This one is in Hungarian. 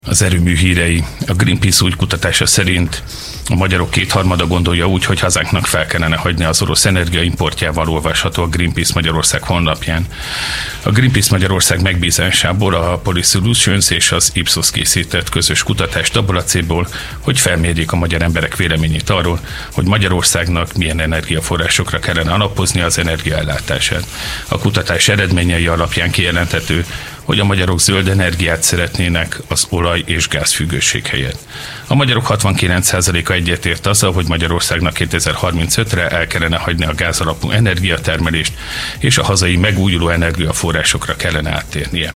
Az erőmű hírei. A Greenpeace új kutatása szerint a magyarok kétharmada gondolja úgy, hogy hazánknak fel kellene hagyni az orosz energiaimportjával, olvasható a Greenpeace Magyarország honlapján. A Greenpeace Magyarország megbízásából a Policy Solutions és az Ipsos készített közös kutatást abból a célból, hogy felmérjék a magyar emberek véleményét arról, hogy Magyarországnak milyen energiaforrásokra kellene alapozni az energiaellátását. A kutatás eredményei alapján kijelenthető, hogy a magyarok zöld energiát szeretnének az olaj- és gázfüggőség helyett. A magyarok 69%-a egyetért azzal, hogy Magyarországnak 2035-re el kellene hagyni a gázalapú energiatermelést, és a hazai megújuló energiaforrásokra kellene áttérnie.